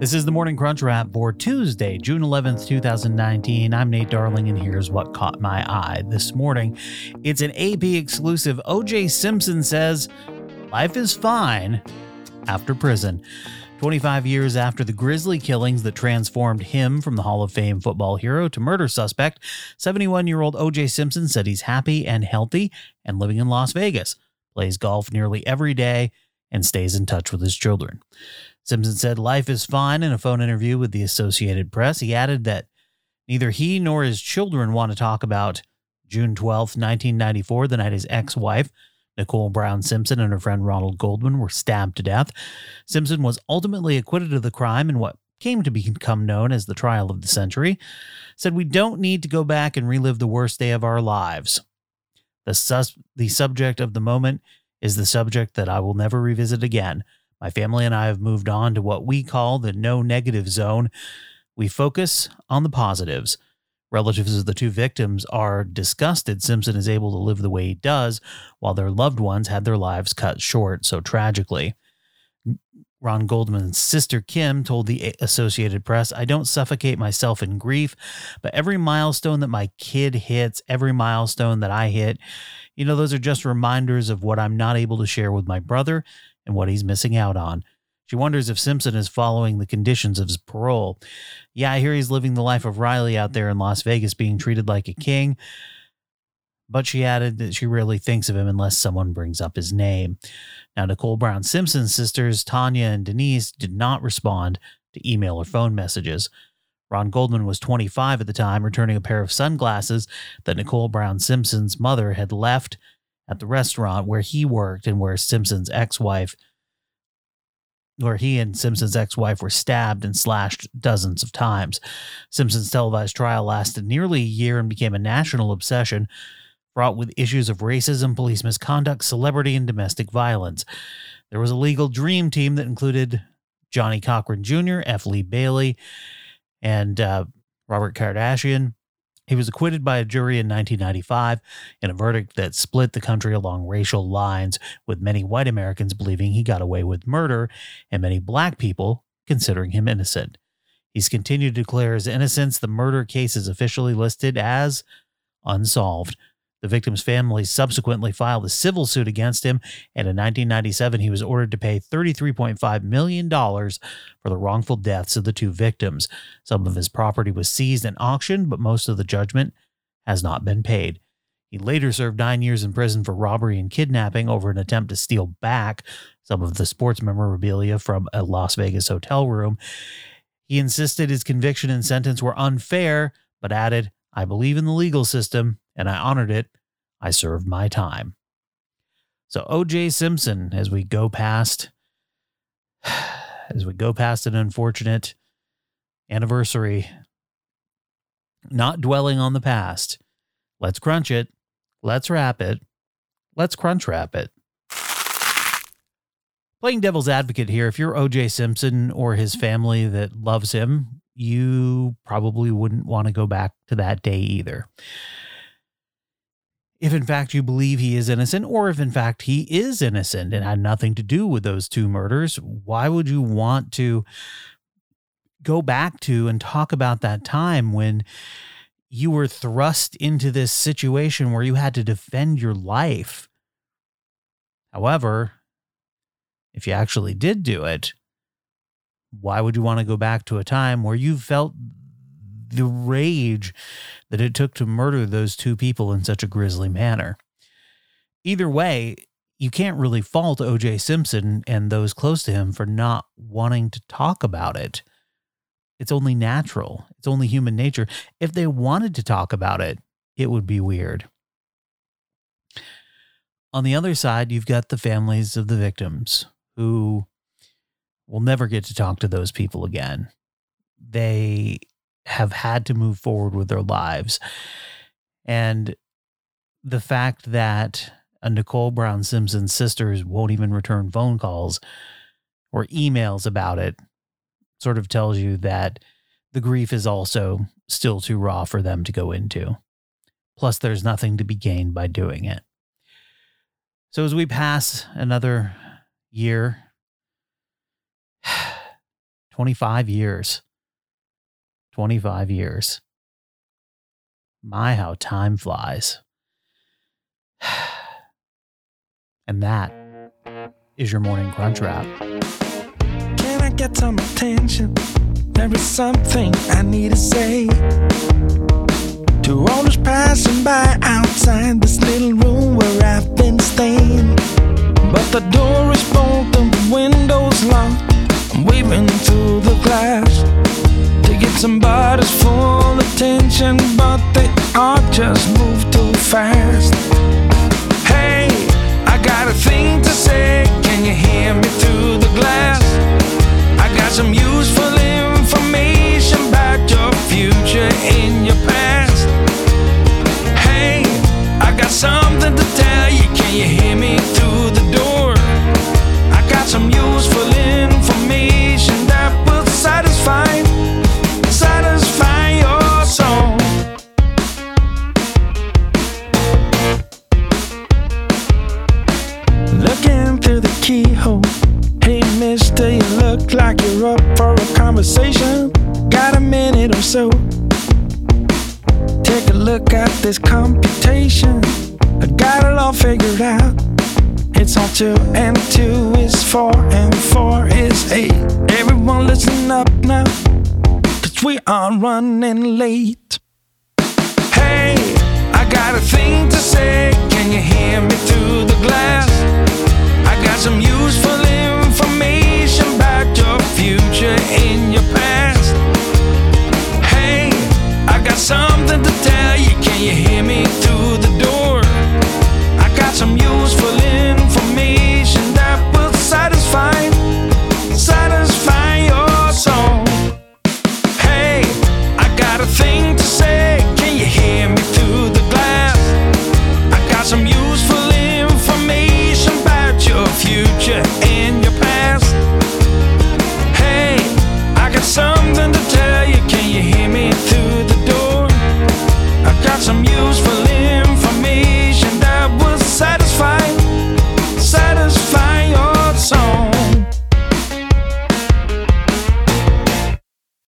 This is the Morning Crunch Wrap for Tuesday, June 11th, 2019. I'm Nate Darling, and here's what caught my eye this morning. It's an AP exclusive. O.J. Simpson says life is fine after prison. 25 years after the grisly killings that transformed him from the Hall of Fame football hero to murder suspect, 71-year-old O.J. Simpson said he's happy and healthy and living in Las Vegas, plays golf nearly every day, and stays in touch with his children. Simpson said life is fine in a phone interview with the Associated Press. He added that neither he nor his children want to talk about June 12, 1994, the night his ex-wife, Nicole Brown Simpson, and her friend Ronald Goldman were stabbed to death. Simpson was ultimately acquitted of the crime in what came to become known as the trial of the century. Said, "We don't need to go back and relive the worst day of our lives. The subject of the moment is the subject that I will never revisit again. My family and I have moved on to what we call the no negative zone. We focus on the positives." Relatives of the two victims are disgusted Simpson is able to live the way he does while their loved ones had their lives cut short so tragically. Ron Goldman's sister Kim told the Associated Press, "I don't suffocate myself in grief, but every milestone that my kid hits, every milestone that I hit, those are just reminders of what I'm not able to share with my brother and what he's missing out on." She wonders if Simpson is following the conditions of his parole. "Yeah, I hear he's living the life of Riley out there in Las Vegas, being treated like a king." But she added that she rarely thinks of him unless someone brings up his name. Now, Nicole Brown Simpson's sisters, Tanya and Denise, did not respond to email or phone messages. Ron Goldman was 25 at the time, returning a pair of sunglasses that Nicole Brown Simpson's mother had left at the restaurant where he worked and where he and Simpson's ex-wife were stabbed and slashed dozens of times. Simpson's televised trial lasted nearly a year and became a national obsession, fraught with issues of racism, police misconduct, celebrity, and domestic violence. There was a legal dream team that included Johnnie Cochran Jr., F. Lee Bailey, and Robert Kardashian. He was acquitted by a jury in 1995 in a verdict that split the country along racial lines, with many white Americans believing he got away with murder and many black people considering him innocent. He's continued to declare his innocence. The murder case is officially listed as unsolved. The victim's family subsequently filed a civil suit against him, and in 1997 he was ordered to pay $33.5 million for the wrongful deaths of the two victims. Some of his property was seized and auctioned, but most of the judgment has not been paid. He later served 9 years in prison for robbery and kidnapping over an attempt to steal back some of the sports memorabilia from a Las Vegas hotel room. He insisted his conviction and sentence were unfair, but added, "I believe in the legal system, and I honored it. I served my time." So O.J. Simpson, as we go past an unfortunate anniversary, not dwelling on the past. Let's crunch it. Let's wrap it. Let's crunch wrap it. Playing devil's advocate here, if you're O.J. Simpson or his family that loves him, you probably wouldn't want to go back to that day either. If in fact you believe he is innocent, or if in fact he is innocent and had nothing to do with those two murders, why would you want to go back to and talk about that time when you were thrust into this situation where you had to defend your life? However, if you actually did do it, why would you want to go back to a time where you felt the rage that it took to murder those two people in such a grisly manner? Either way, you can't really fault O.J. Simpson and those close to him for not wanting to talk about it. It's only natural. It's only human nature. If they wanted to talk about it, it would be weird. On the other side, you've got the families of the victims who will never get to talk to those people again. They have had to move forward with their lives. And the fact that Nicole Brown Simpson's sisters won't even return phone calls or emails about it sort of tells you that the grief is also still too raw for them to go into. Plus, there's nothing to be gained by doing it. So as we pass another year, 25 years. 25 years. My, how time flies. And that is your morning crunch wrap. Can I get some attention? There is something I need to say to all those passing by outside this little room where I've been staying. But the door is bolted and the window's locked. I'm waving through the glass to get somebody's full attention, but they all just move too fast. Hey, I got a thing to say. Can you hear me through the glass? I got some useful information about your future in your past. Hey, I got something to tell you. Can you hear me through the door? I got some useful information that will satisfy your soul. Looking through the keyhole. Hey mister, you look like you're up for a conversation. Got a minute or so? Take a look at this computation. I got it all figured out. It's all 2 and 2 is 4 and 4 is 8. Everyone listen up now, 'cause we are running late. Hey, I got a thing to say. Can you hear me through the glass? I got some